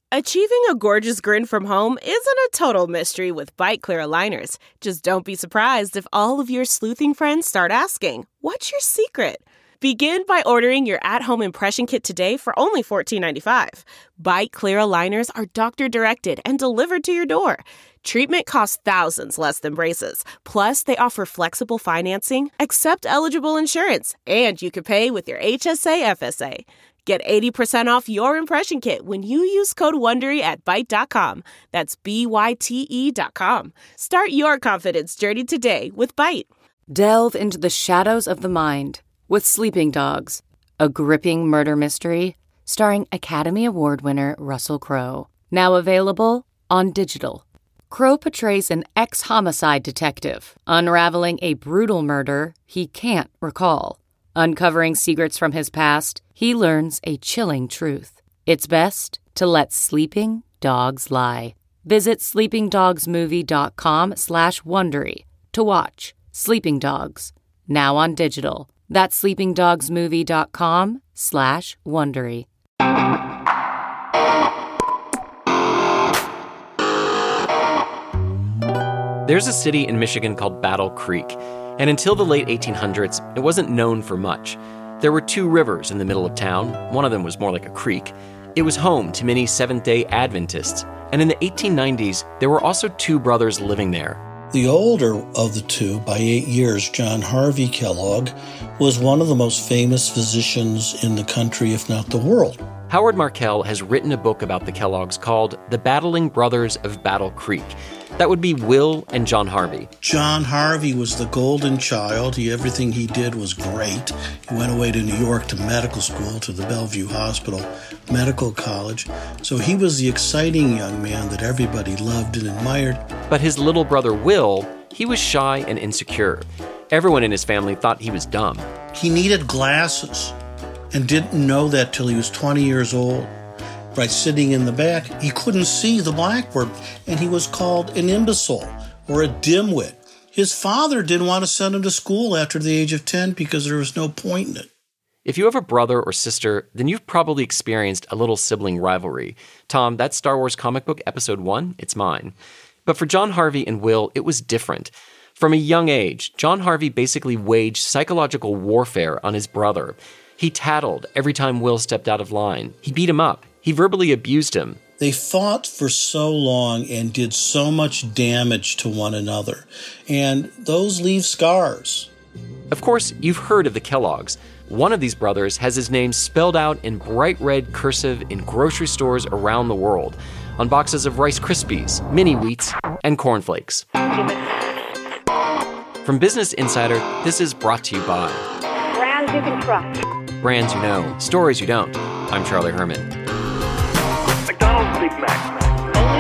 Achieving a gorgeous grin from home isn't a total mystery with Byte Clear aligners. Just don't be surprised if all of your sleuthing friends start asking, "What's your secret?" Begin by ordering your at-home impression kit today for only $14.95. Byte Clear aligners are doctor-directed and delivered to your door. Treatment costs thousands less than braces. Plus, they offer flexible financing, accept eligible insurance, and you can pay with your HSA FSA. Get 80% off your impression kit when you use code WONDERY at Byte.com. That's BYTE.com. Start your confidence journey today with Byte. Delve into the shadows of the mind with Sleeping Dogs, a gripping murder mystery starring Academy Award winner Russell Crowe. Now available on digital. Crowe portrays an ex-homicide detective unraveling a brutal murder he can't recall. Uncovering secrets from his past, he learns a chilling truth. It's best to let sleeping dogs lie. Visit sleepingdogsmovie.com/Wondery to watch Sleeping Dogs, now on digital. That's sleepingdogsmovie.com/Wondery. There's a city in Michigan called Battle Creek, and until the late 1800s, it wasn't known for much. There were two rivers in the middle of town. One of them was more like a creek. It was home to many Seventh-day Adventists, and in the 1890s, there were also two brothers living there. The older of the two, by 8 years, John Harvey Kellogg, was one of the most famous physicians in the country, if not the world. Howard Markel has written a book about the Kellogg's called The Battling Brothers of Battle Creek. That would be Will and John Harvey. John Harvey was the golden child. Everything he did was great. He went away to New York to medical school, to the Bellevue Hospital Medical College. So he was the exciting young man that everybody loved and admired. But his little brother Will, he was shy and insecure. Everyone in his family thought he was dumb. He needed glasses and didn't know that till he was 20 years old. Right, sitting in the back, he couldn't see the blackboard, and he was called an imbecile or a dimwit. His father didn't want to send him to school after the age of 10 because there was no point in it. If you have a brother or sister, then you've probably experienced a little sibling rivalry. Tom, that's Star Wars comic book episode 1, it's mine. But for John Harvey and Will, it was different. From a young age, John Harvey basically waged psychological warfare on his brother. He tattled every time Will stepped out of line. He beat him up. He verbally abused him. They fought for so long and did so much damage to one another. And those leave scars. Of course, you've heard of the Kellogg's. One of these brothers has his name spelled out in bright red cursive in grocery stores around the world, on boxes of Rice Krispies, Mini Wheats, and cornflakes. From Business Insider, this is brought to you by Brands you can trust. Brands you know, stories you don't. I'm Charlie Herman. McDonald's Big Mac. Only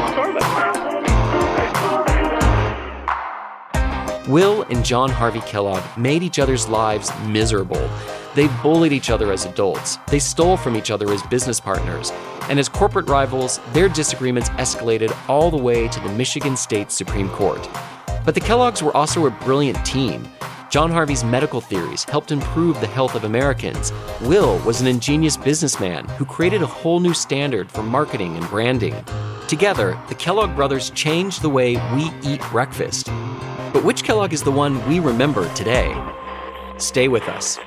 Starbucks. Will and John Harvey Kellogg made each other's lives miserable. They bullied each other as adults. They stole from each other as business partners. And as corporate rivals, their disagreements escalated all the way to the Michigan State Supreme Court. But the Kellogg's were also a brilliant team. John Harvey's medical theories helped improve the health of Americans. Will was an ingenious businessman who created a whole new standard for marketing and branding. Together, the Kellogg brothers changed the way we eat breakfast. But which Kellogg is the one we remember today? Stay with us.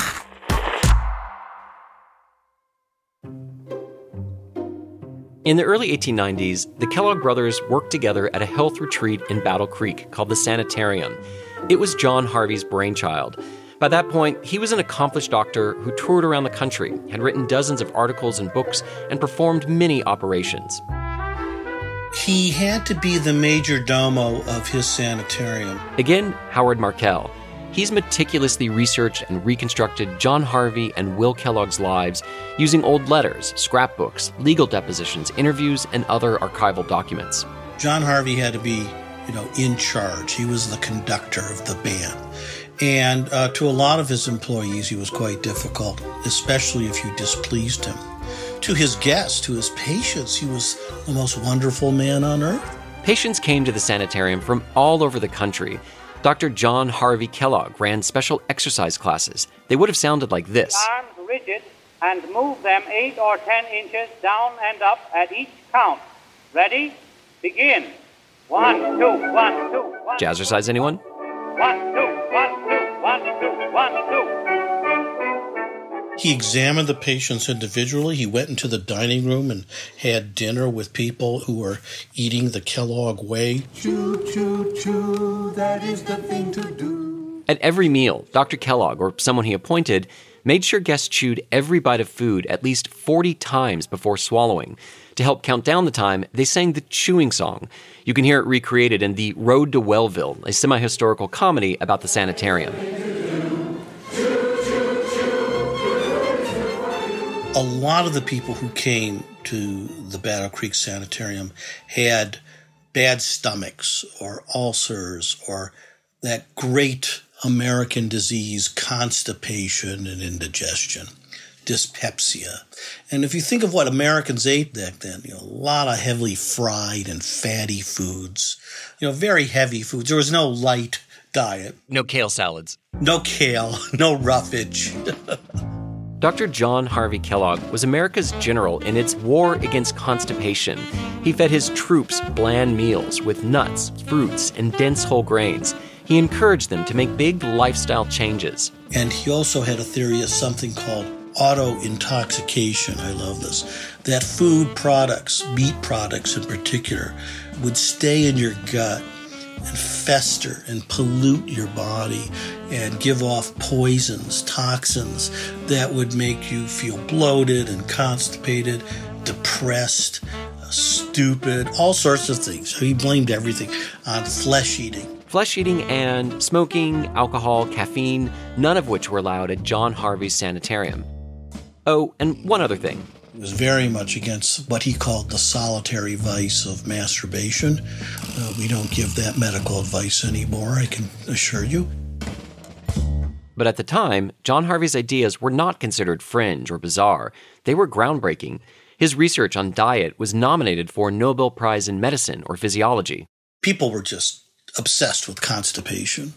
In the early 1890s, the Kellogg brothers worked together at a health retreat in Battle Creek called the Sanitarium. It was John Harvey's brainchild. By that point, he was an accomplished doctor who toured around the country, had written dozens of articles and books, and performed many operations. He had to be the major domo of his sanitarium. Again, Howard Markel. He's meticulously researched and reconstructed John Harvey and Will Kellogg's lives using old letters, scrapbooks, legal depositions, interviews, and other archival documents. John Harvey had to be, in charge. He was the conductor of the band. And to a lot of his employees, he was quite difficult, especially if you displeased him. To his guests, to his patients, he was the most wonderful man on earth. Patients came to the sanitarium from all over the country. Dr. John Harvey Kellogg ran special exercise classes. They would have sounded like this. Arms rigid, and move them 8 or 10 inches down and up at each count. Ready? Begin. 1, 2, 1, 2, 1. Jazzercise, anyone? 1, 2, 1, 2, 1, 2, 1, 2. He examined the patients individually. He went into the dining room and had dinner with people who were eating the Kellogg way. Choo, choo, choo, that is the thing to do. At every meal, Dr. Kellogg, or someone he appointed, made sure guests chewed every bite of food at least 40 times before swallowing. To help count down the time, they sang the chewing song. You can hear it recreated in The Road to Wellville, a semi-historical comedy about the sanitarium. A lot of the people who came to the Battle Creek Sanitarium had bad stomachs or ulcers or that great American disease, constipation and indigestion, dyspepsia. And if you think of what Americans ate back then, a lot of heavily fried and fatty foods, very heavy foods. There was no light diet. No kale salads. No kale, no roughage. Dr. John Harvey Kellogg was America's general in its war against constipation. He fed his troops bland meals with nuts, fruits, and dense whole grains. He encouraged them to make big lifestyle changes. And he also had a theory of something called auto-intoxication. I love this. That food products, meat products in particular, would stay in your gut and fester and pollute your body and give off poisons, toxins that would make you feel bloated and constipated, depressed, stupid, all sorts of things. So he blamed everything on flesh eating. Flesh eating and smoking, alcohol, caffeine, none of which were allowed at John Harvey's sanitarium. Oh, and one other thing. He was very much against what he called the solitary vice of masturbation. We don't give that medical advice anymore, I can assure you. But at the time, John Harvey's ideas were not considered fringe or bizarre. They were groundbreaking. His research on diet was nominated for a Nobel Prize in Medicine or Physiology. People were just obsessed with constipation.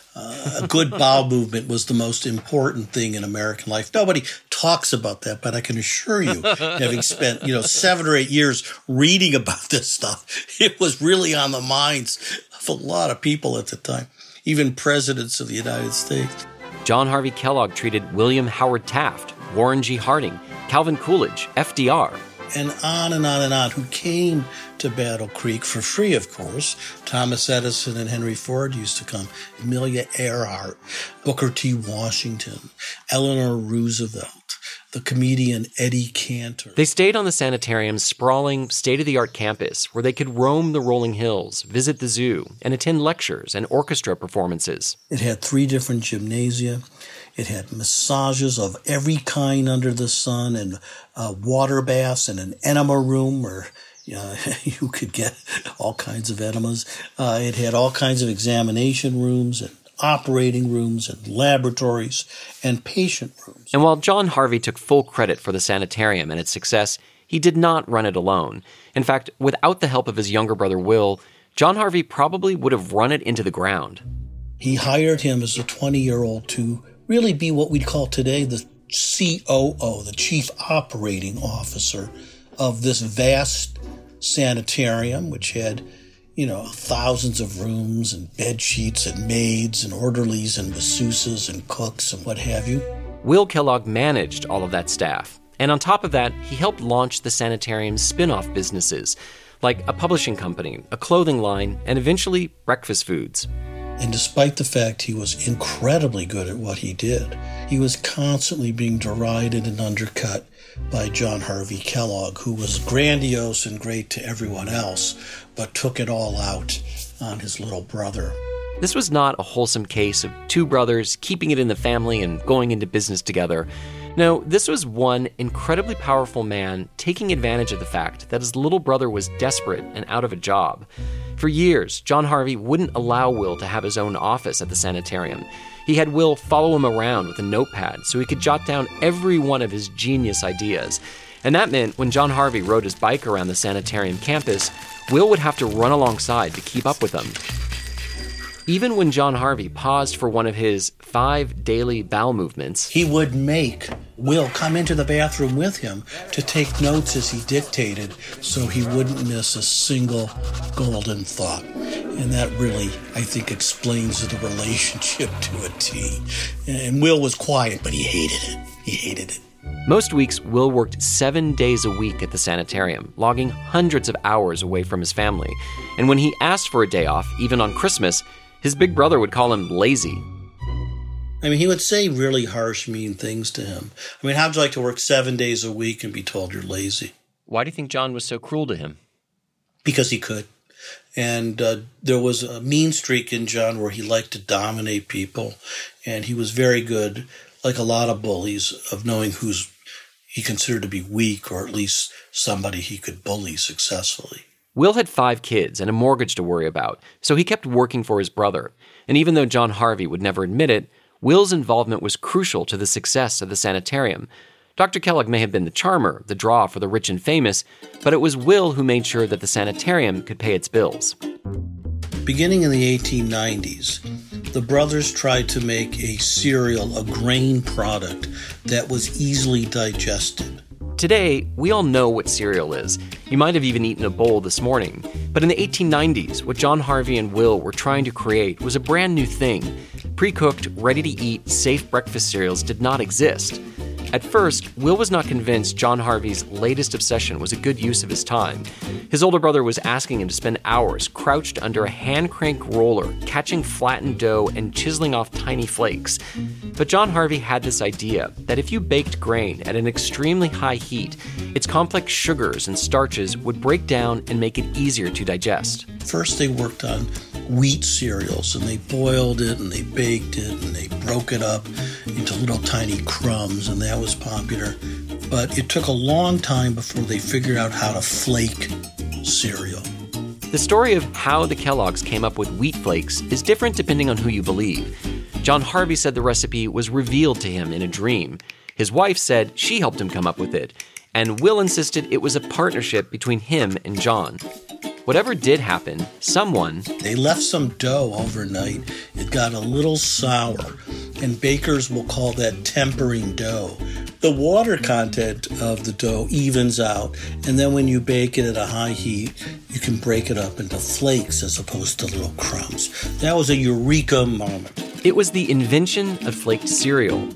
A good bowel movement was the most important thing in American life. Nobody talks about that, but I can assure you, having spent, 7 or 8 years reading about this stuff, it was really on the minds of a lot of people at the time, even presidents of the United States. John Harvey Kellogg treated William Howard Taft, Warren G. Harding, Calvin Coolidge, FDR. And on and on and on, who came to Battle Creek for free, of course. Thomas Edison and Henry Ford used to come. Amelia Earhart, Booker T. Washington, Eleanor Roosevelt, the comedian Eddie Cantor. They stayed on the sanitarium's sprawling, state-of-the-art campus where they could roam the rolling hills, visit the zoo, and attend lectures and orchestra performances. It had 3 different gymnasia. It had massages of every kind under the sun and water baths and an enema room where you could get all kinds of enemas. It had all kinds of examination rooms and operating rooms and laboratories and patient rooms. And while John Harvey took full credit for the sanitarium and its success, he did not run it alone. In fact, without the help of his younger brother Will, John Harvey probably would have run it into the ground. He hired him as a 20-year-old to really be what we'd call today the COO, the Chief Operating Officer of this vast sanitarium, which had, thousands of rooms and bed sheets and maids and orderlies and masseuses and cooks and what have you. Will Kellogg managed all of that staff. And on top of that, he helped launch the sanitarium's spin-off businesses, like a publishing company, a clothing line, and eventually breakfast foods. And despite the fact he was incredibly good at what he did, he was constantly being derided and undercut by John Harvey Kellogg, who was grandiose and great to everyone else, but took it all out on his little brother. This was not a wholesome case of 2 brothers keeping it in the family and going into business together. No, this was one incredibly powerful man taking advantage of the fact that his little brother was desperate and out of a job. For years, John Harvey wouldn't allow Will to have his own office at the sanitarium. He had Will follow him around with a notepad so he could jot down every one of his genius ideas. And that meant when John Harvey rode his bike around the sanitarium campus, Will would have to run alongside to keep up with him. Even when John Harvey paused for one of his 5 daily bowel movements, he would make Will come into the bathroom with him to take notes as he dictated so he wouldn't miss a single golden thought. And that really, I think, explains the relationship to a T. And Will was quiet, but he hated it. He hated it. Most weeks, Will worked 7 days a week at the sanitarium, logging hundreds of hours away from his family. And when he asked for a day off, even on Christmas, his big brother would call him lazy. I mean, he would say really harsh, mean things to him. I mean, how'd you like to work 7 days a week and be told you're lazy? Why do you think John was so cruel to him? Because he could. And there was a mean streak in John where he liked to dominate people. And he was very good, like a lot of bullies, of knowing who's he considered to be weak, or at least somebody he could bully successfully. Will had 5 kids and a mortgage to worry about, so he kept working for his brother. And even though John Harvey would never admit it, Will's involvement was crucial to the success of the sanitarium. Dr. Kellogg may have been the charmer, the draw for the rich and famous, but it was Will who made sure that the sanitarium could pay its bills. Beginning in the 1890s, the brothers tried to make a cereal, a grain product that was easily digested. Today, we all know what cereal is. You might have even eaten a bowl this morning. But in the 1890s, what John Harvey and Will were trying to create was a brand new thing. Pre-cooked, ready-to-eat, safe breakfast cereals did not exist. At first, Will was not convinced John Harvey's latest obsession was a good use of his time. His older brother was asking him to spend hours crouched under a hand-crank roller, catching flattened dough and chiseling off tiny flakes. But John Harvey had this idea that if you baked grain at an extremely high heat, its complex sugars and starches would break down and make it easier to digest. First, they worked on wheat cereals, and they boiled it, and they baked it, and they broke it up into little tiny crumbs, and that was popular. But it took a long time before they figured out how to flake cereal. The story of how the Kellogg's came up with wheat flakes is different depending on who you believe. John Harvey said the recipe was revealed to him in a dream. His wife said she helped him come up with it, and Will insisted it was a partnership between him and John. Whatever did happen, they left some dough overnight. It got a little sour, and bakers will call that tempering dough. The water content of the dough evens out, and then when you bake it at a high heat, you can break it up into flakes as opposed to little crumbs. That was a eureka moment. It was the invention of flaked cereal.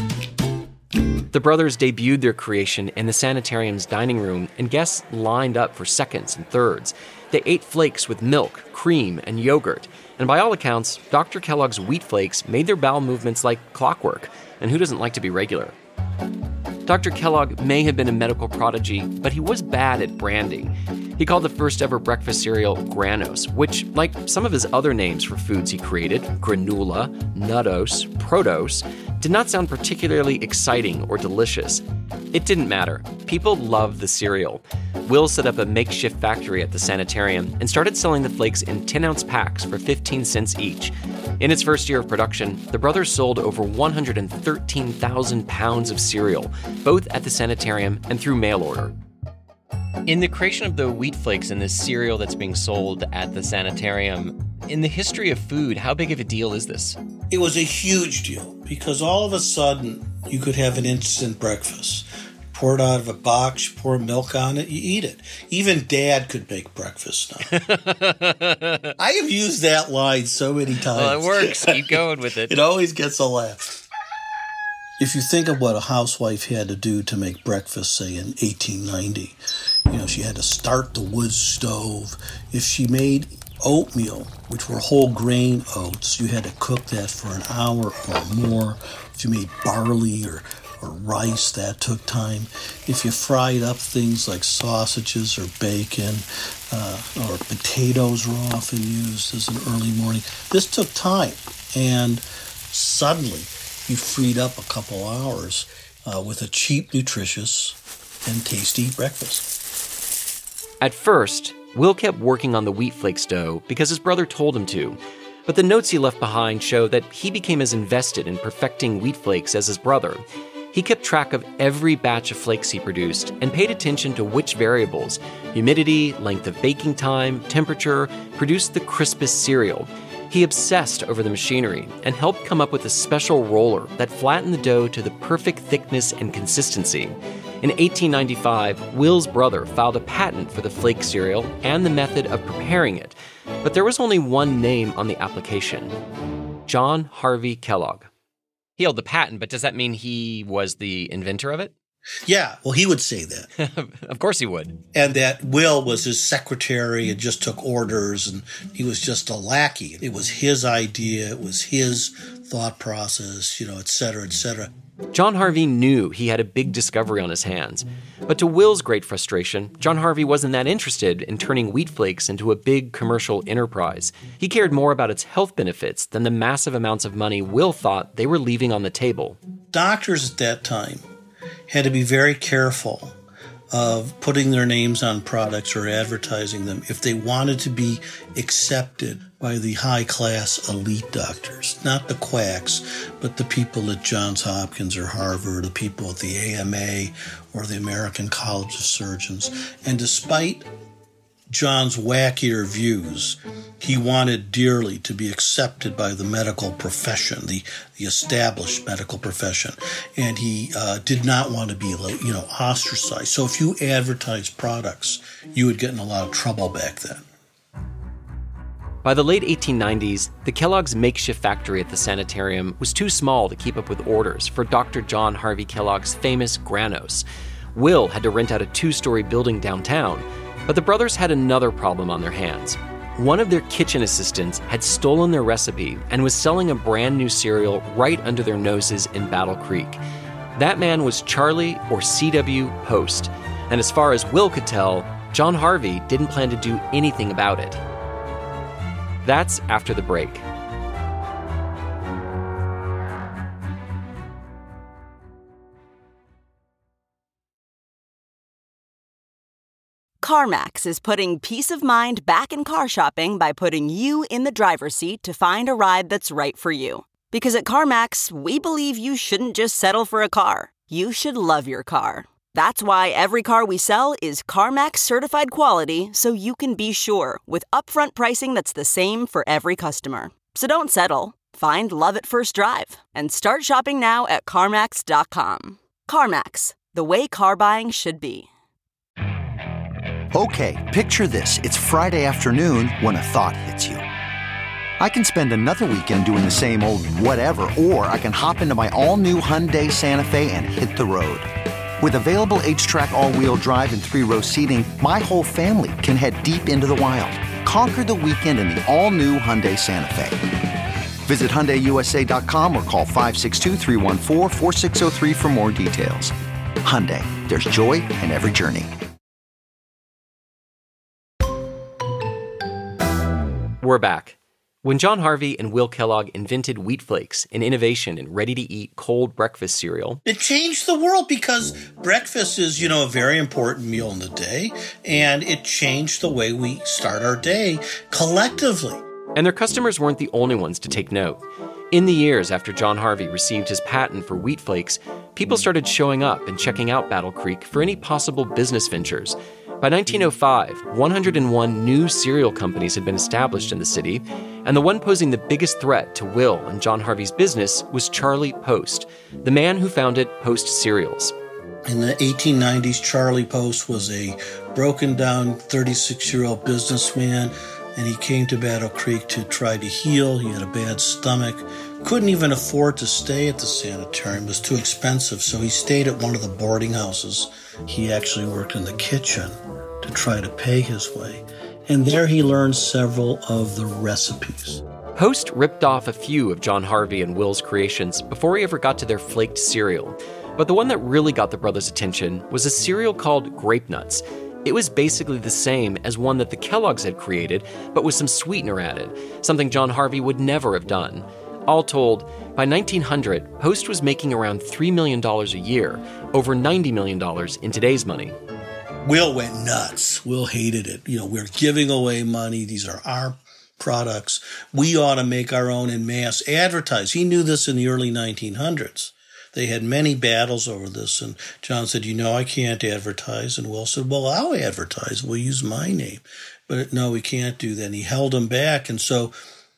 The brothers debuted their creation in the sanitarium's dining room, and guests lined up for seconds and thirds. They ate flakes with milk, cream, and yogurt. And by all accounts, Dr. Kellogg's wheat flakes made their bowel movements like clockwork. And who doesn't like to be regular? Dr. Kellogg may have been a medical prodigy, but he was bad at branding. He called the first ever breakfast cereal Granos, which, like some of his other names for foods he created, granola, nuttos, protos, did not sound particularly exciting or delicious. It didn't matter. People loved the cereal. Will set up a makeshift factory at the sanitarium and started selling the flakes in 10-ounce packs for 15 cents each. In its first year of production, the brothers sold over 113,000 pounds of cereal, both at the sanitarium and through mail order. In the creation of the wheat flakes and this cereal that's being sold at the sanitarium, in the history of food, how big of a deal is this? It was a huge deal because all of a sudden you could have an instant breakfast. Pour it out of a box, pour milk on it, you eat it. Even Dad could make breakfast now. I have used that line so many times. Well, it works. Keep going with it. It always gets a laugh. If you think of what a housewife had to do to make breakfast, say, in 1890, she had to start the wood stove. If she made oatmeal, which were whole grain oats, you had to cook that for an hour or more. If you made barley or rice, that took time. If you fried up things like sausages or bacon or potatoes were often used as an early morning, this took time. And suddenly you freed up a couple hours with a cheap, nutritious, and tasty breakfast. At first, Will kept working on the wheat flakes dough because his brother told him to. But the notes he left behind show that he became as invested in perfecting wheat flakes as his brother. He kept track of every batch of flakes he produced and paid attention to which variables, humidity, length of baking time, temperature, produced the crispest cereal. He obsessed over the machinery and helped come up with a special roller that flattened the dough to the perfect thickness and consistency. In 1895, Will's brother filed a patent for the flake cereal and the method of preparing it, but there was only one name on the application: John Harvey Kellogg. He held the patent, but does that mean he was the inventor of it? Yeah, well, he would say that. Of course he would. And that Will was his secretary and just took orders, and he was just a lackey. It was his idea. It was his thought process, et cetera, et cetera. John Harvey knew he had a big discovery on his hands. But to Will's great frustration, John Harvey wasn't that interested in turning wheat flakes into a big commercial enterprise. He cared more about its health benefits than the massive amounts of money Will thought they were leaving on the table. Doctors at that time had to be very careful of putting their names on products or advertising them if they wanted to be accepted by the high-class elite doctors, not the quacks, but the people at Johns Hopkins or Harvard, the people at the AMA or the American College of Surgeons. And despite John's wackier views, he wanted dearly to be accepted by the medical profession, the established medical profession, and he did not want to be, ostracized. So if you advertised products, you would get in a lot of trouble back then. By the late 1890s, the Kellogg's makeshift factory at the sanitarium was too small to keep up with orders for Dr. John Harvey Kellogg's famous Granos. Will had to rent out a 2-story building downtown, but the brothers had another problem on their hands. One of their kitchen assistants had stolen their recipe and was selling a brand new cereal right under their noses in Battle Creek. That man was Charlie, or C.W. Post, and as far as Will could tell, John Harvey didn't plan to do anything about it. That's after the break. CarMax is putting peace of mind back in car shopping by putting you in the driver's seat to find a ride that's right for you. Because at CarMax, we believe you shouldn't just settle for a car. You should love your car. That's why every car we sell is CarMax certified quality, so you can be sure with upfront pricing that's the same for every customer. So don't settle. Find love at first drive and start shopping now at CarMax.com. CarMax, the way car buying should be. Okay, picture this. It's Friday afternoon when a thought hits you. I can spend another weekend doing the same old whatever, or I can hop into my all-new Hyundai Santa Fe and hit the road. With available H-Track all-wheel drive and 3-row seating, my whole family can head deep into the wild. Conquer the weekend in the all-new Hyundai Santa Fe. Visit HyundaiUSA.com or call 562-314-4603 for more details. Hyundai, there's joy in every journey. We're back. When John Harvey and Will Kellogg invented wheat flakes, an innovation in ready-to-eat cold breakfast cereal, it changed the world because breakfast is, a very important meal in the day, and it changed the way we start our day collectively. And their customers weren't the only ones to take note. In the years after John Harvey received his patent for wheat flakes, people started showing up and checking out Battle Creek for any possible business ventures. By 1905, 101 new cereal companies had been established in the city, and the one posing the biggest threat to Will and John Harvey's business was Charlie Post, the man who founded Post Cereals. In the 1890s, Charlie Post was a broken-down 36-year-old businessman, and he came to Battle Creek to try to heal. He had a bad stomach, couldn't even afford to stay at the sanitarium. It was too expensive, so he stayed at one of the boarding houses. He actually worked in the kitchen to try to pay his way. And there he learned several of the recipes. Post ripped off a few of John Harvey and Will's creations before he ever got to their flaked cereal. But the one that really got the brothers' attention was a cereal called Grape Nuts. It was basically the same as one that the Kellogg's had created, but with some sweetener added, something John Harvey would never have done. All told, by 1900, Post was making around $3 million a year, over $90 million in today's money. Will went nuts. Will hated it. We're giving away money. These are our products. We ought to make our own in mass advertise. He knew this in the early 1900s. They had many battles over this, and John said, I can't advertise. And Will said, well, I'll advertise. We'll use my name. But no, we can't do that. And he held him back. And so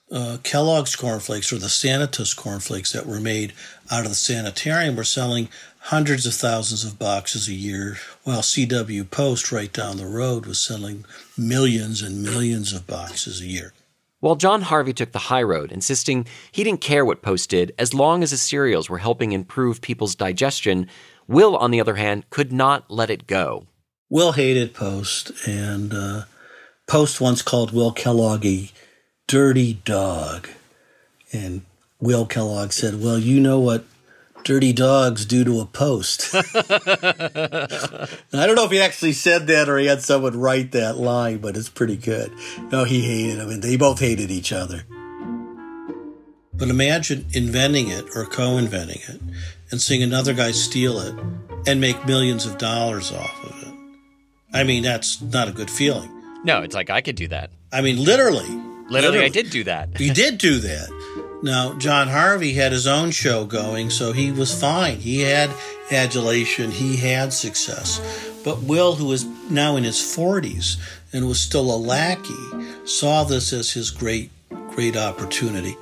Kellogg's cornflakes, or the Sanitus cornflakes that were made out of the sanitarium, were selling hundreds of thousands of boxes a year, while C.W. Post right down the road was selling millions and millions of boxes a year. While John Harvey took the high road, insisting he didn't care what Post did as long as his cereals were helping improve people's digestion, Will, on the other hand, could not let it go. Will hated Post, and Post once called Will Kellogg a dirty dog. And Will Kellogg said, well, you know what dirty dogs do to a post. I don't know if he actually said that or he had someone write that line, but it's pretty good. No, he hated him, and they both hated each other. But imagine inventing it or co-inventing it and seeing another guy steal it and make millions of dollars off of it. I mean, that's not a good feeling. No, it's like I could do that. I mean, literally, I did do that. He did do that. Now, John Harvey had his own show going, so he was fine. He had adulation. He had success. But Will, who is now in his 40s and was still a lackey, saw this as his great opportunity.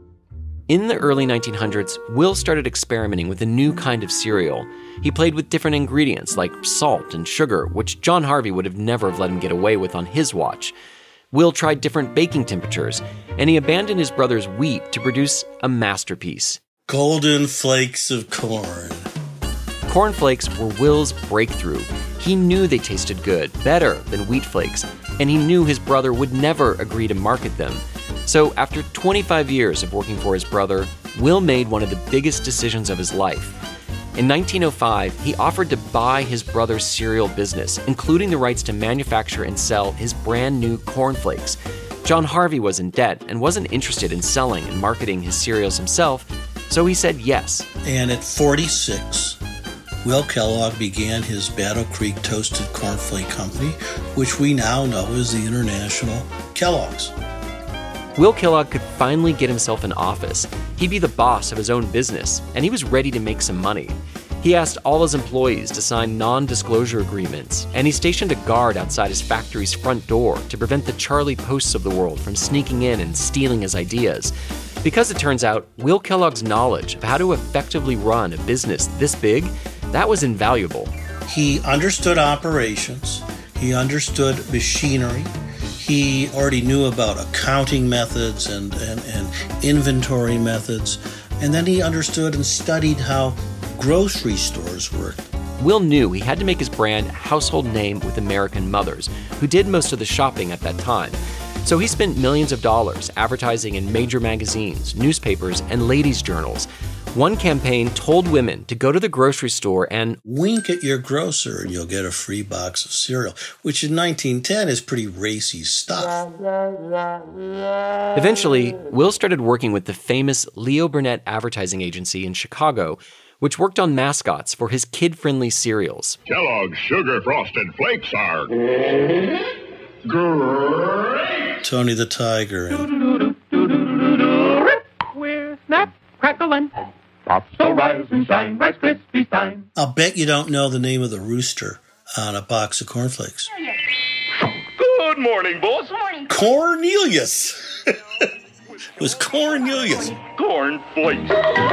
In the early 1900s, Will started experimenting with a new kind of cereal. He played with different ingredients like salt and sugar, which John Harvey would have never let him get away with on his watch. Will tried different baking temperatures, and he abandoned his brother's wheat to produce a masterpiece. Golden flakes of corn. Corn flakes were Will's breakthrough. He knew they tasted good, better than wheat flakes, and he knew his brother would never agree to market them. So after 25 years of working for his brother, Will made one of the biggest decisions of his life. In 1905, he offered to buy his brother's cereal business, including the rights to manufacture and sell his brand new cornflakes. John Harvey was in debt and wasn't interested in selling and marketing his cereals himself, so he said yes. And at 46, Will Kellogg began his Battle Creek Toasted Cornflake Company, which we now know as the International Kellogg's. Will Kellogg could finally get himself an office. He'd be the boss of his own business, and he was ready to make some money. He asked all his employees to sign non-disclosure agreements, and he stationed a guard outside his factory's front door to prevent the Charlie Posts of the world from sneaking in and stealing his ideas. Because it turns out, Will Kellogg's knowledge of how to effectively run a business this big, that was invaluable. He understood operations. He understood machinery. He already knew about accounting methods and inventory methods. And then he understood and studied how grocery stores worked. Will knew he had to make his brand a household name with American mothers, who did most of the shopping at that time. So he spent millions of dollars advertising in major magazines, newspapers, and ladies' journals. One campaign told women to go to the grocery store and wink at your grocer and you'll get a free box of cereal, which in 1910 is pretty racy stuff. Eventually, Will started working with the famous Leo Burnett advertising agency in Chicago, which worked on mascots for his kid-friendly cereals. Kellogg's Sugar Frosted Flakes are great! Tony the Tiger. We're Snap, Crackle, and Pop, so rise and shine, Rice Krispies time. I'll bet you don't know the name of the rooster on a box of cornflakes. Good morning, boss. Morning. Cornelius. It was Cornelius. Cornflakes.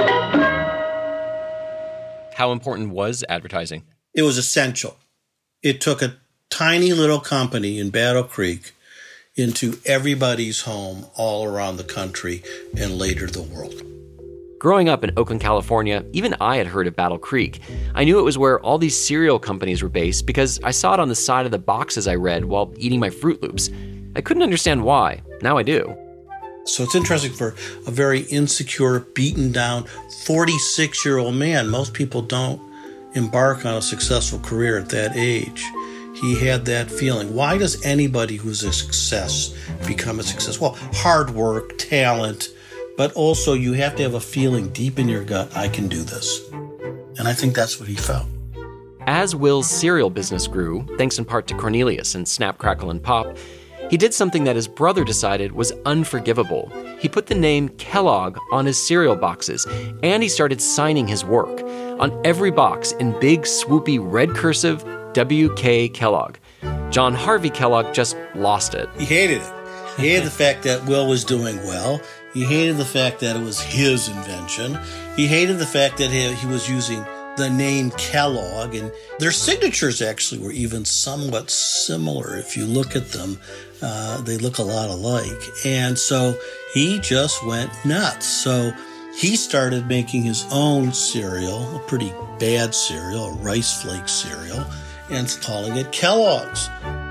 How important was advertising? It was essential. It took a tiny little company in Battle Creek into everybody's home all around the country and later the world. Growing up in Oakland, California, even I had heard of Battle Creek. I knew it was where all these cereal companies were based because I saw it on the side of the boxes I read while eating my Fruit Loops. I couldn't understand why. Now I do. So it's interesting for a very insecure, beaten down 46-year-old man. Most people don't embark on a successful career at that age. He had that feeling. Why does anybody who's a success become a success? Well, hard work, talent, but also you have to have a feeling deep in your gut, I can do this. And I think that's what he felt. As Will's cereal business grew, thanks in part to Cornelius and Snap, Crackle, and Pop, he did something that his brother decided was unforgivable. He put the name Kellogg on his cereal boxes, and he started signing his work. On every box, in big, swoopy red cursive, W.K. Kellogg. John Harvey Kellogg just lost it. He hated it. He hated the fact that Will was doing well. He hated the fact that it was his invention. He hated the fact that he was using the name Kellogg, and their signatures actually were even somewhat similar. If you look at them, they look a lot alike. And so he just went nuts. So he started making his own cereal, a pretty bad cereal, a rice flake cereal, and calling it Kellogg's.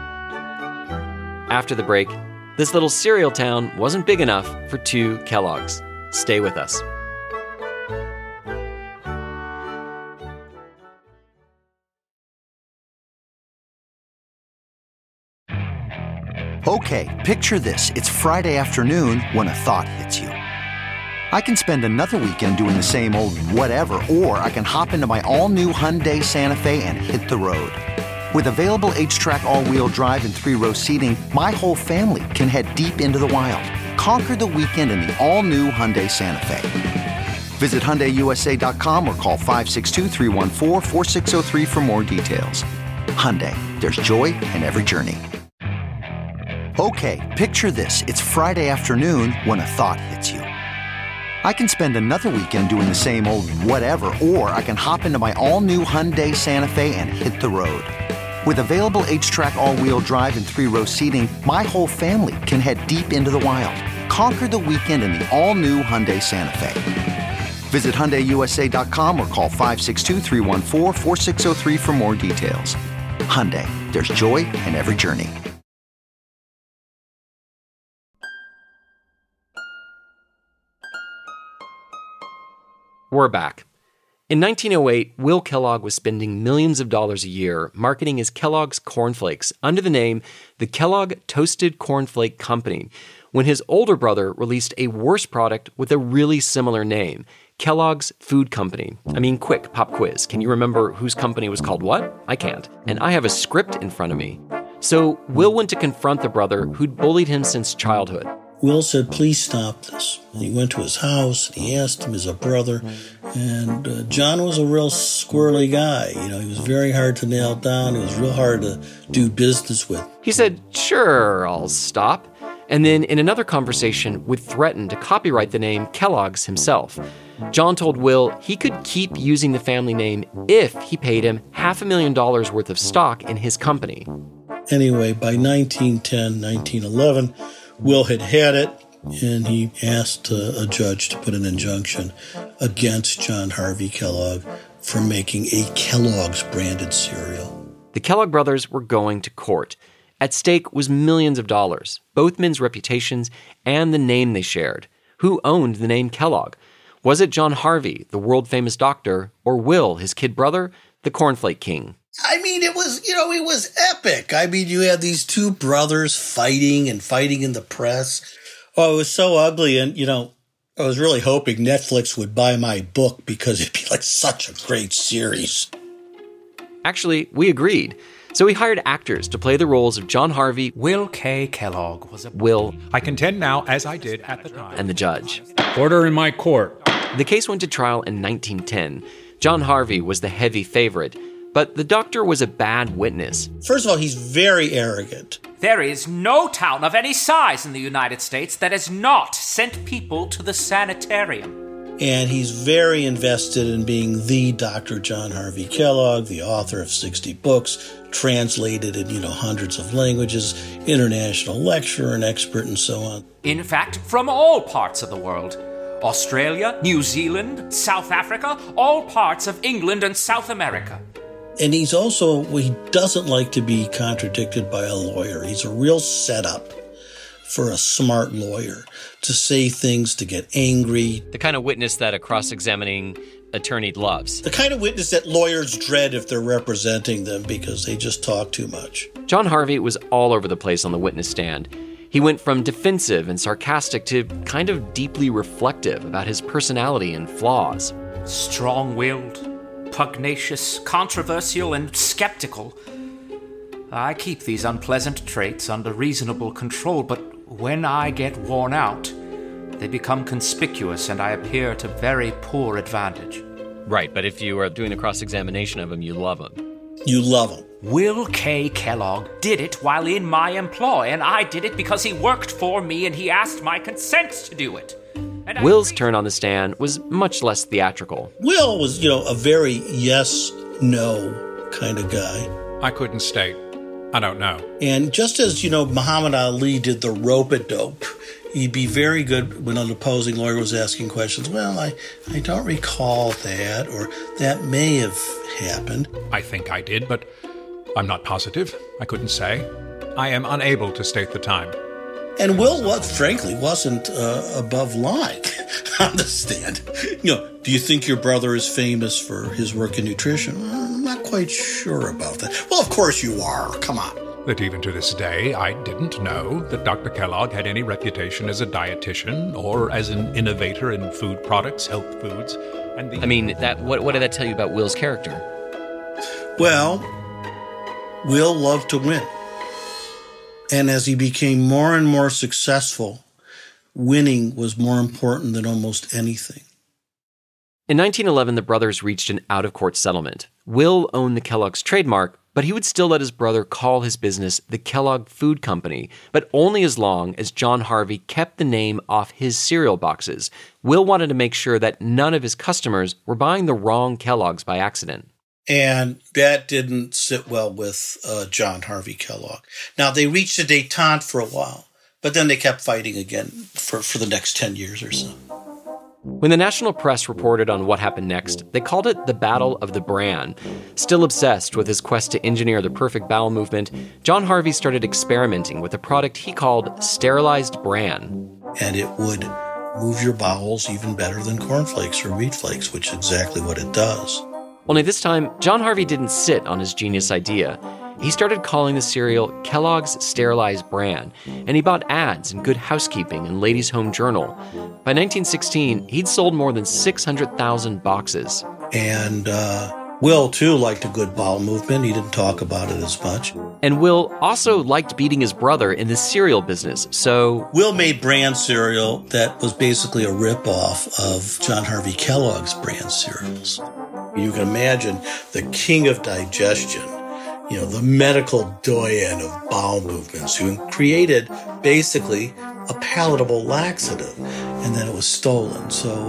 After the break, this little cereal town wasn't big enough for 2 Kellogg's. Stay with us. Okay, picture this. It's Friday afternoon when a thought hits you. I can spend another weekend doing the same old whatever, or I can hop into my all-new Hyundai Santa Fe and hit the road. With available H-Track all-wheel drive and 3-row seating, my whole family can head deep into the wild. Conquer the weekend in the all-new Hyundai Santa Fe. Visit HyundaiUSA.com or call 562-314-4603 for more details. Hyundai, there's joy in every journey. Okay, picture this. It's Friday afternoon when a thought hits you. I can spend another weekend doing the same old whatever, or I can hop into my all-new Hyundai Santa Fe and hit the road. With available H-Track all-wheel drive and 3-row seating, my whole family can head deep into the wild. Conquer the weekend in the all-new Hyundai Santa Fe. Visit HyundaiUSA.com or call 562-314-4603 for more details. Hyundai, there's joy in every journey. We're back. In 1908, Will Kellogg was spending millions of dollars a year marketing his Kellogg's cornflakes under the name the Kellogg Toasted Cornflake Company, when his older brother released a worse product with a really similar name, Kellogg's Food Company. Quick, pop quiz. Can you remember whose company was called what? I can't. And I have a script in front of me. So Will went to confront the brother who'd bullied him since childhood. Will said, please stop this. And he went to his house, and he asked him as a brother, and John was a real squirrely guy. He was very hard to nail down. He was real hard to do business with. He said, sure, I'll stop. And then in another conversation would threaten to copyright the name Kellogg's himself. John told Will he could keep using the family name if he paid him $500,000 worth of stock in his company. Anyway, by 1910, 1911, Will had it, and he asked a judge to put an injunction against John Harvey Kellogg for making a Kellogg's branded cereal. The Kellogg brothers were going to court. At stake was millions of dollars, both men's reputations and the name they shared. Who owned the name Kellogg? Was it John Harvey, the world-famous doctor, or Will, his kid brother, the Cornflake King? It was epic. You had these two brothers fighting in the press. Oh, it was so ugly. And, I was really hoping Netflix would buy my book because it'd be like such a great series. Actually, we agreed. So we hired actors to play the roles of John Harvey, Will K. Kellogg was a Will, I contend now, as I did at the time, and the judge. Order in my court. The case went to trial in 1910. John Harvey was the heavy favorite, but the doctor was a bad witness. First of all, he's very arrogant. There is no town of any size in the United States that has not sent people to the sanitarium. And he's very invested in being the Dr. John Harvey Kellogg, the author of 60 books, translated in, hundreds of languages, international lecturer and expert, and so on. In fact, from all parts of the world. Australia, New Zealand, South Africa, all parts of England and South America. And he doesn't like to be contradicted by a lawyer. He's a real setup for a smart lawyer to say things, to get angry. The kind of witness that a cross-examining attorney loves. The kind of witness that lawyers dread if they're representing them because they just talk too much. John Harvey was all over the place on the witness stand. He went from defensive and sarcastic to kind of deeply reflective about his personality and flaws. Strong-willed, pugnacious, controversial, and skeptical. I keep these unpleasant traits under reasonable control, but when I get worn out, they become conspicuous and I appear to very poor advantage. Right, but if you are doing a cross-examination of him, you love him. You love him. Will K. Kellogg did it while in my employ, and I did it because he worked for me and he asked my consent to do it. Will's turn on the stand was much less theatrical. Will was, a very yes-no kind of guy. I couldn't state. I don't know. And just as, Muhammad Ali did the rope-a-dope, he'd be very good when an opposing lawyer was asking questions. Well, I don't recall that, or that may have happened. I think I did, but I'm not positive. I couldn't say. I am unable to state the time. And Will, frankly, wasn't above lying on the stand. Do you think your brother is famous for his work in nutrition? I'm not quite sure about that. Well, of course you are. Come on. That even to this day, I didn't know that Dr. Kellogg had any reputation as a dietitian or as an innovator in food products, health foods. And what did that tell you about Will's character? Well, Will loved to win. And as he became more and more successful, winning was more important than almost anything. In 1911, the brothers reached an out-of-court settlement. Will owned the Kellogg's trademark, but he would still let his brother call his business the Kellogg Food Company, but only as long as John Harvey kept the name off his cereal boxes. Will wanted to make sure that none of his customers were buying the wrong Kellogg's by accident. And that didn't sit well with John Harvey Kellogg. Now, they reached a détente for a while, but then they kept fighting again for the next 10 years or so. When the national press reported on what happened next, they called it the Battle of the Bran. Still obsessed with his quest to engineer the perfect bowel movement, John Harvey started experimenting with a product he called sterilized bran. And it would move your bowels even better than cornflakes or wheat flakes, which is exactly what it does. Only this time, John Harvey didn't sit on his genius idea. He started calling the cereal Kellogg's Sterilized Bran, and he bought ads in Good Housekeeping and Ladies' Home Journal. By 1916, he'd sold more than 600,000 boxes. And Will, too, liked a good bowel movement. He didn't talk about it as much. And Will also liked beating his brother in the cereal business, so Will made bran cereal that was basically a rip-off of John Harvey Kellogg's bran cereals. You can imagine the king of digestion, the medical doyen of bowel movements, who created basically a palatable laxative, and then it was stolen. So,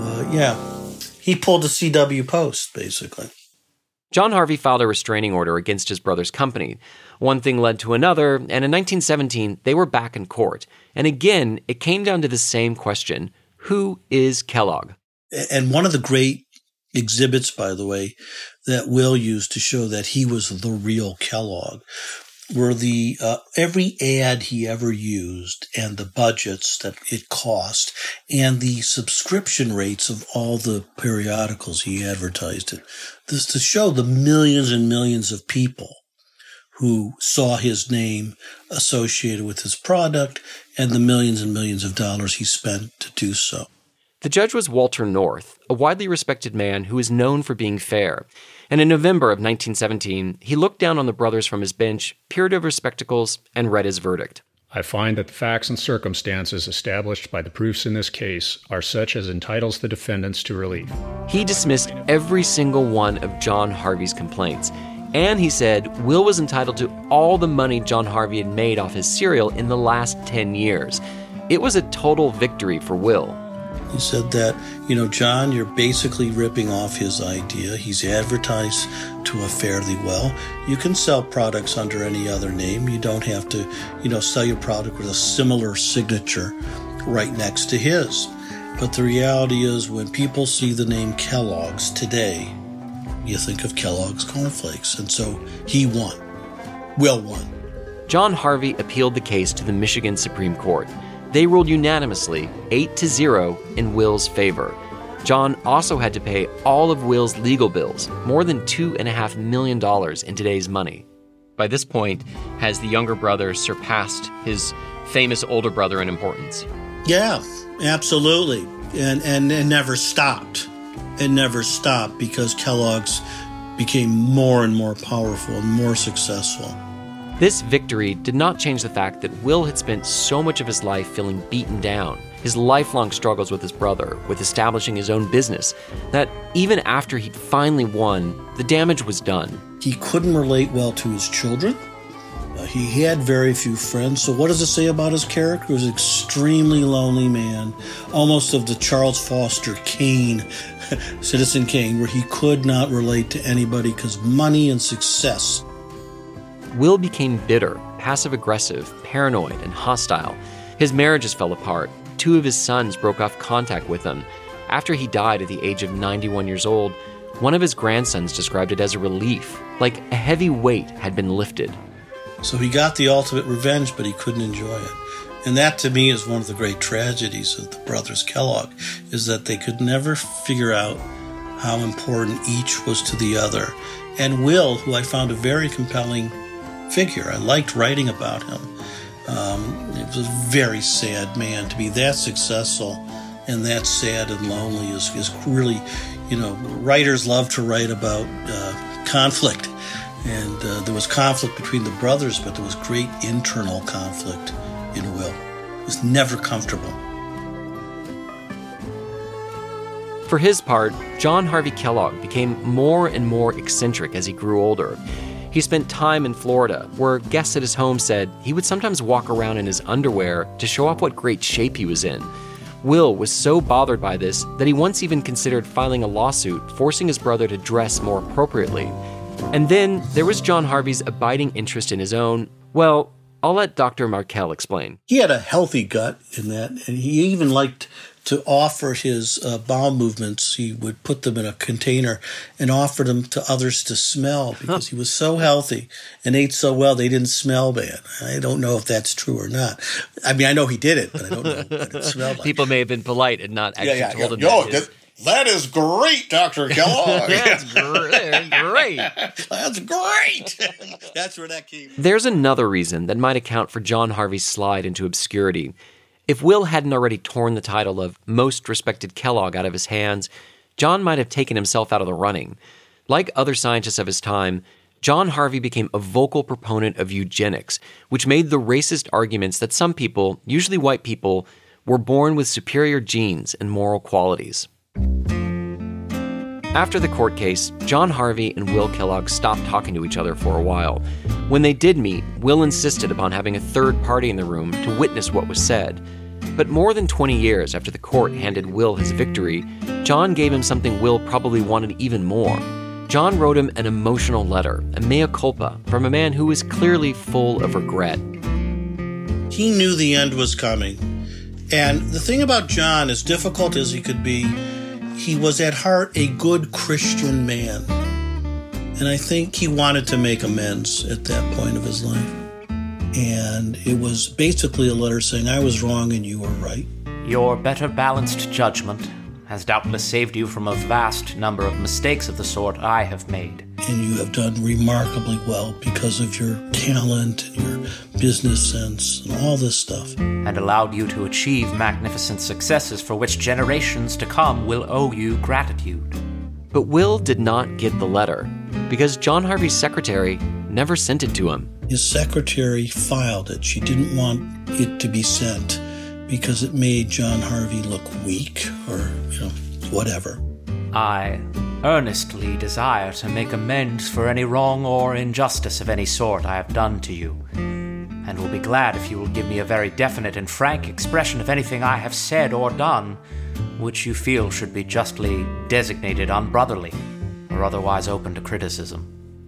he pulled a CW Post, basically. John Harvey filed a restraining order against his brother's company. One thing led to another, and in 1917, they were back in court. And again, it came down to the same question: who is Kellogg? And one of the great exhibits, by the way, that Will used to show that he was the real Kellogg were the every ad he ever used and the budgets that it cost and the subscription rates of all the periodicals he advertised in. This to show the millions and millions of people who saw his name associated with his product and the millions and millions of dollars he spent to do so. The judge was Walter North, a widely respected man who was known for being fair. And in November of 1917, he looked down on the brothers from his bench, peered over spectacles, and read his verdict. I find that the facts and circumstances established by the proofs in this case are such as entitles the defendants to relief. He dismissed every single one of John Harvey's complaints. And he said Will was entitled to all the money John Harvey had made off his cereal in the last 10 years. It was a total victory for Will. He said that, John, you're basically ripping off his idea. He's advertised to a fairly well. You can sell products under any other name. You don't have to, sell your product with a similar signature right next to his. But the reality is when people see the name Kellogg's today, you think of Kellogg's cornflakes. And so he won. Will won. John Harvey appealed the case to the Michigan Supreme Court. They ruled unanimously 8-0 in Will's favor. John also had to pay all of Will's legal bills, more than $2.5 million in today's money. By this point, has the younger brother surpassed his famous older brother in importance? Yeah, absolutely. And it never stopped. It never stopped because Kellogg's became more and more powerful and more successful. This victory did not change the fact that Will had spent so much of his life feeling beaten down, his lifelong struggles with his brother, with establishing his own business, that even after he'd finally won, the damage was done. He couldn't relate well to his children. He had very few friends. So what does it say about his character? He was an extremely lonely man, almost of the Charles Foster Kane, Citizen Kane, where he could not relate to anybody because money and success. Will became bitter, passive-aggressive, paranoid, and hostile. His marriages fell apart. 2 of his sons broke off contact with him. After he died at the age of 91 years old, one of his grandsons described it as a relief, like a heavy weight had been lifted. So he got the ultimate revenge, but he couldn't enjoy it. And that, to me, is one of the great tragedies of the brothers Kellogg, is that they could never figure out how important each was to the other. And Will, who I found a very compelling figure, I liked writing about him. He was a very sad man. To be that successful and that sad and lonely is really, writers love to write about conflict. And there was conflict between the brothers, but there was great internal conflict in Will. He was never comfortable. For his part, John Harvey Kellogg became more and more eccentric as he grew older. He spent time in Florida, where guests at his home said he would sometimes walk around in his underwear to show off what great shape he was in. Will was so bothered by this that he once even considered filing a lawsuit forcing his brother to dress more appropriately. And then there was John Harvey's abiding interest in his own, well, I'll let Dr. Markell explain. He had a healthy gut in that, and he even liked to offer his bowel movements. He would put them in a container and offer them to others to smell because he was so healthy and ate so well they didn't smell bad. I don't know if that's true or not. I mean, I know he did it, but I don't know what it smelled like. People may have been polite and not actually told him that. That is great, Dr. Kellogg. That's great. That's great. That's where that came from. There's another reason that might account for John Harvey's slide into obscurity. If Will hadn't already torn the title of Most Respected Kellogg out of his hands, John might have taken himself out of the running. Like other scientists of his time, John Harvey became a vocal proponent of eugenics, which made the racist arguments that some people, usually white people, were born with superior genes and moral qualities. After the court case, John Harvey and Will Kellogg stopped talking to each other for a while. When they did meet, Will insisted upon having a third party in the room to witness what was said. But more than 20 years after the court handed Will his victory, John gave him something Will probably wanted even more. John wrote him an emotional letter, a mea culpa, from a man who was clearly full of regret. He knew the end was coming. And the thing about John, as difficult as he could be, he was at heart a good Christian man. And I think he wanted to make amends at that point of his life. And it was basically a letter saying, I was wrong and you were right. Your better balanced judgment has doubtless saved you from a vast number of mistakes of the sort I have made. And you have done remarkably well because of your talent and your business sense and all this stuff. And allowed you to achieve magnificent successes for which generations to come will owe you gratitude. But Will did not get the letter because John Harvey's secretary never sent it to him. His secretary filed it. She didn't want it to be sent because it made John Harvey look weak or, whatever. I earnestly desire to make amends for any wrong or injustice of any sort I have done to you, and will be glad if you will give me a very definite and frank expression of anything I have said or done which you feel should be justly designated unbrotherly or otherwise open to criticism.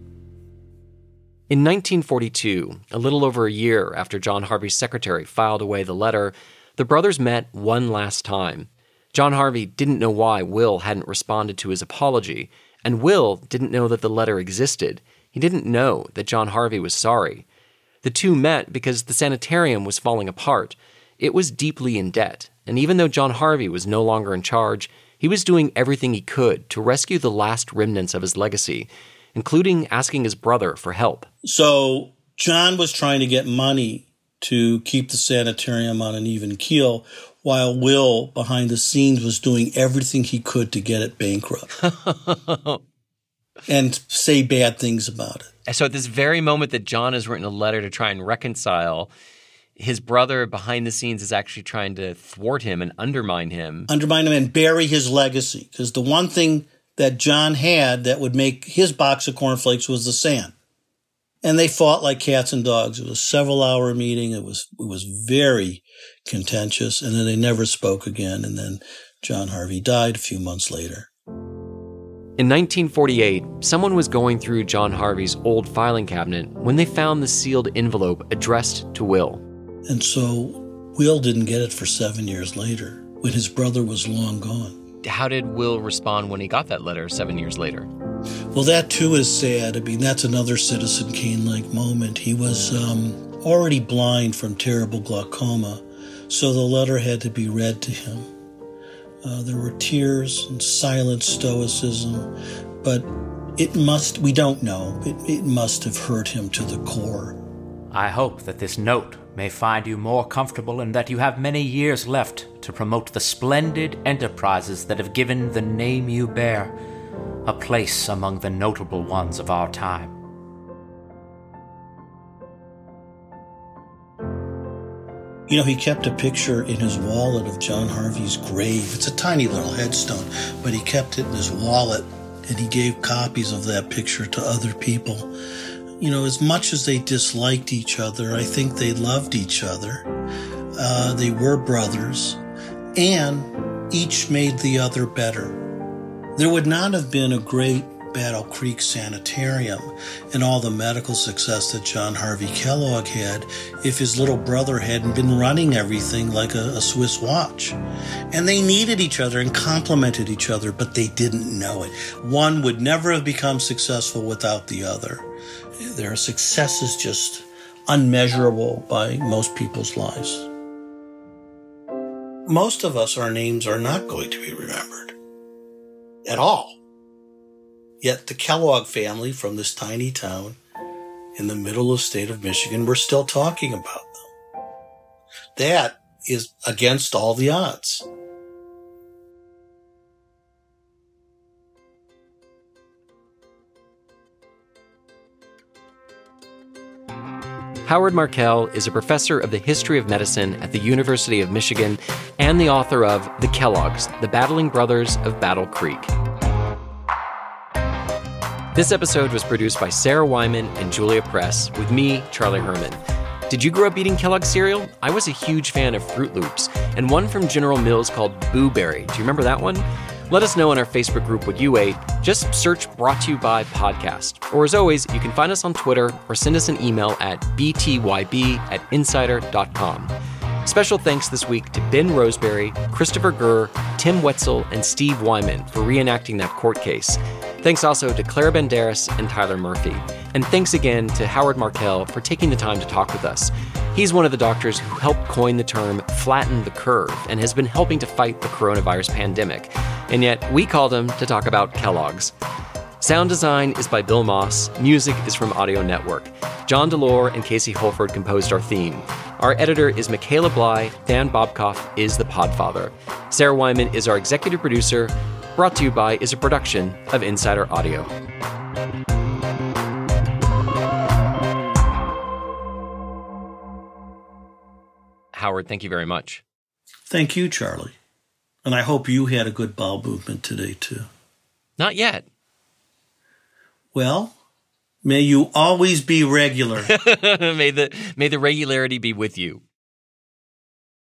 In 1942, a little over a year after John Harvey's secretary filed away the letter, the brothers met one last time. John Harvey didn't know why Will hadn't responded to his apology, and Will didn't know that the letter existed. He didn't know that John Harvey was sorry. The two met because the sanitarium was falling apart. It was deeply in debt, and even though John Harvey was no longer in charge, he was doing everything he could to rescue the last remnants of his legacy, including asking his brother for help. So John was trying to get money to keep the sanitarium on an even keel, while Will, behind the scenes, was doing everything he could to get it bankrupt and say bad things about it. So at this very moment that John has written a letter to try and reconcile, his brother behind the scenes is actually trying to thwart him and undermine him. Undermine him and bury his legacy. Because the one thing that John had that would make his box of cornflakes was the sand. And they fought like cats and dogs. It was a several-hour meeting. It was very contentious. And then they never spoke again. And then John Harvey died a few months later. In 1948, someone was going through John Harvey's old filing cabinet when they found the sealed envelope addressed to Will. And so Will didn't get it for 7 years later, when his brother was long gone. How did Will respond when he got that letter 7 years later? Well, that too is sad. I mean, that's another Citizen Kane-like moment. He was already blind from terrible glaucoma, so the letter had to be read to him. There were tears and silent stoicism, but we don't know, it must have hurt him to the core. I hope that this note may find you more comfortable and that you have many years left to promote the splendid enterprises that have given the name you bear a place among the notable ones of our time. You know, he kept a picture in his wallet of John Harvey's grave. It's a tiny little headstone, but he kept it in his wallet, and he gave copies of that picture to other people. You know, as much as they disliked each other, I think they loved each other. They were brothers, and each made the other better. There would not have been a great Battle Creek Sanitarium and all the medical success that John Harvey Kellogg had if his little brother hadn't been running everything like a Swiss watch. And they needed each other and complemented each other, but they didn't know it. One would never have become successful without the other. Their success is just unmeasurable by most people's lives. Most of us, our names are not going to be remembered at all. Yet the Kellogg family from this tiny town in the middle of the state of Michigan, we're still talking about them. That is against all the odds. Howard Markel is a professor of the history of medicine at the University of Michigan and the author of The Kellogg's, The Battling Brothers of Battle Creek. This episode was produced by Sarah Wyman and Julia Press, with me, Charlie Herman. Did you grow up eating Kellogg's cereal? I was a huge fan of Fruit Loops, and one from General Mills called Boo Berry. Do you remember that one? Let us know in our Facebook group what you ate. Just search Brought to You By Podcast. Or as always, you can find us on Twitter or send us an email at btyb@insider.com. Special thanks this week to Ben Roseberry, Christopher Gurr, Tim Wetzel, and Steve Wyman for reenacting that court case. Thanks also to Clara Banderas and Tyler Murphy. And thanks again to Howard Markel for taking the time to talk with us. He's one of the doctors who helped coin the term flatten the curve and has been helping to fight the coronavirus pandemic. And yet, we called him to talk about Kellogg's. Sound design is by Bill Moss. Music is from Audio Network. John Delore and Casey Holford composed our theme. Our editor is Michaela Bly. Dan Bobkoff is the Podfather. Sarah Wyman is our executive producer. Brought to You By is a production of Insider Audio. Howard, thank you very much. Thank you, Charlie. And I hope you had a good bowel movement today, too. Not yet. Well, may you always be regular. May the regularity be with you.